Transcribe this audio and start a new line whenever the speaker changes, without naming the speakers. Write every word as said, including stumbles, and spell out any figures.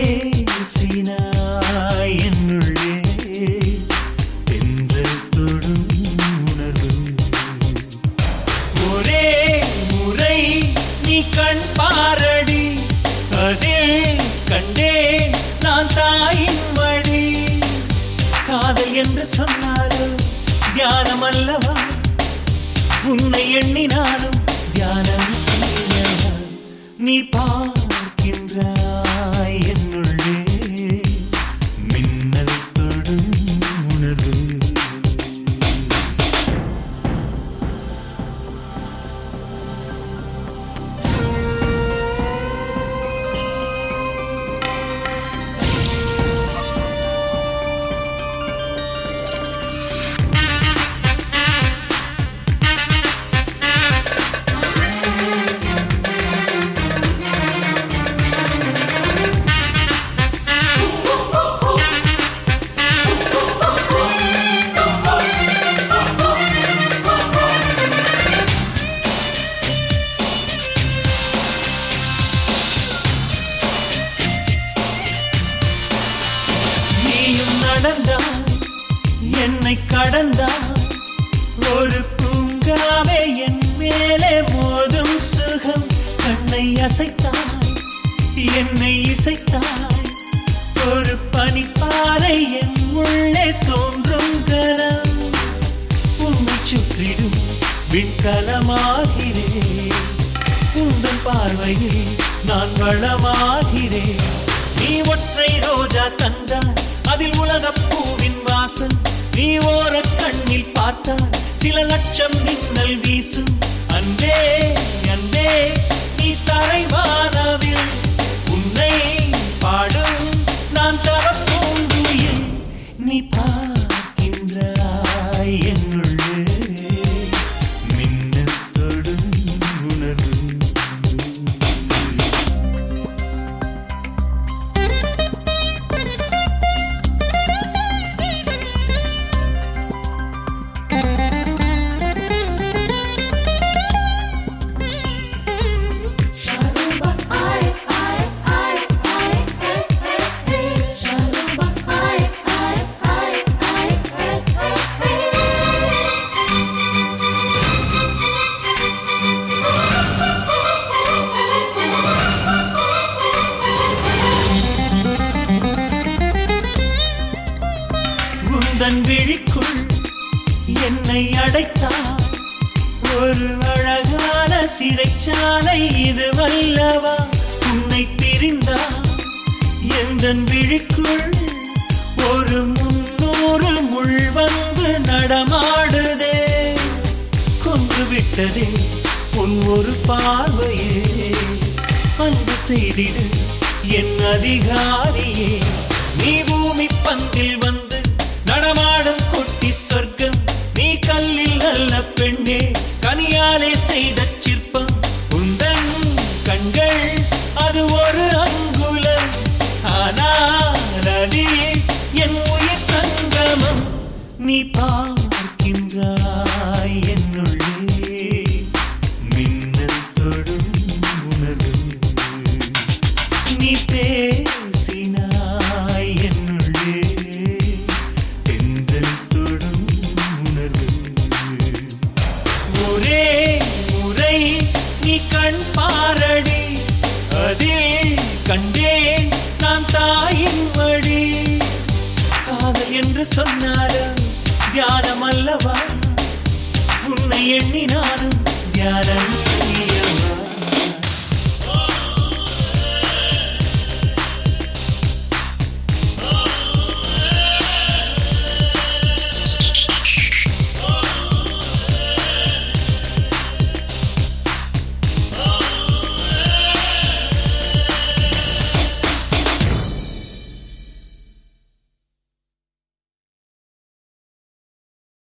பேசினாய் என்னுள்ளே தென்றல் தொடும் உணர்வு. ஒரே முறை நீ கண் பாரடி, அதில் கண்டேன் நான் தாயின் மடி. காதல் என்று சொன்னாலும் தியானம் அல்லவா, உன்னை எண்ணினாலும் தியானம் செய்யவா. நீ பார்க்கின்றாய் என்னுள்ளே மின்னல் தொடும் உணர்வு. என்னை கடந்தாய் ஒரு பூங்காவே, என் மேலே மோதும் சுகம். கண்ணை அசைத்தாய் என்னை இசைத்தாய், ஒரு பனிப்பாறை என் உள்ளே தோன்றும் கரம். உன்னை சுற்றிடும் விண்கலமாகிறேன், உங்கள் பார்வையில் நான் வளமாகிறேன். நீ ஒற்றை ரோஜா தந்தாய், அதில் உலகப் பூவின் வாசம். நீ ஓர கண்ணில் பார்த்தால் சில லட்சம் மின்னல் வீசும். அன்பே அன்பே நீ தரைவானவில், உன்னை பாடும் நான் தவப்பூங்குயில். நீ பார்க்கின்றாய் என்னுள்ளே மின்னல் தொடும் உணர்வு. தன் விழிக்குள் என்னை அடைத்தார், ஒரு அழகான சிறைச்சாலை இது வல்லவா. உன்னை பிரிந்தார் எந்தன் விழிக்குள் ஒரு முன்னூறு முள் வந்து நடமாடுதே. கொன்று விட்டதே உன் ஒரு பார்வையே, அன்பு செய்திடு என் அதிகாரியே. நீ பூமி பந்தில் வந்து நடமாடும் கொட்டி சொர்க்கம். நீ கல்லில் அல்ல பெண்ணே, கனியாலே செய்த சிற்பம். உந்தன் கண்கள் அது ஒரு அங்குலம், ஆனால் அதில் என் உயிர் சங்கமம். நீ பார்க்கின்றாய் என்னுள்ளே மின்னல் தொடும் உணர்வு. நீ பேசினாய் என்னுள்ளே தென்றல் தொடும் உணர்வு. ஒரே முறை நீ கண் பாரடி, அதில் கண்டேன் நான் தாயின் மடி. காதல் என்று சொன்னாலும் தியானம் அல்லவா, உன்னை எண்ணினாலும் தியானம்.